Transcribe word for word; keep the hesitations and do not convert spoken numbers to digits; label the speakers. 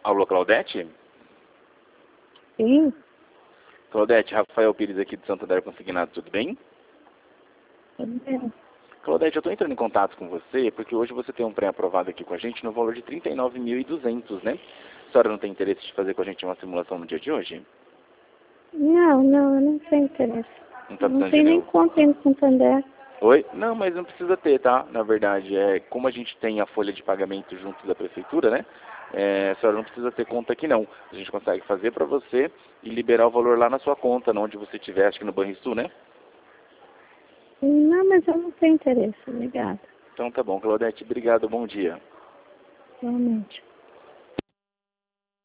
Speaker 1: Alô, Claudete?
Speaker 2: Sim,
Speaker 1: Claudete, Rafael Pires aqui de Santander Consignado, tudo bem?
Speaker 2: tudo bem.
Speaker 1: Claudete, eu estou entrando em contato com você porque hoje você tem um pré-aprovado aqui com a gente no valor de trinta e nove mil e duzentos, né? A senhora não tem interesse de fazer com a gente uma simulação no dia de hoje?
Speaker 2: Não, não, eu não tenho interesse.
Speaker 1: Não está
Speaker 2: Não
Speaker 1: precisando de
Speaker 2: tem nem
Speaker 1: nenhum?
Speaker 2: conta aí no Santander.
Speaker 1: Oi? Não, mas não precisa ter, tá? Na verdade, é como a gente tem a folha de pagamento junto da prefeitura, né? É, a senhora não precisa ter conta aqui não. A gente consegue fazer para você e liberar o valor lá na sua conta, onde você estiver, acho que no Banrisul, né?
Speaker 2: Não, mas eu não tenho interesse, obrigada.
Speaker 1: Então tá bom, Claudete, obrigado, bom dia.
Speaker 2: Realmente.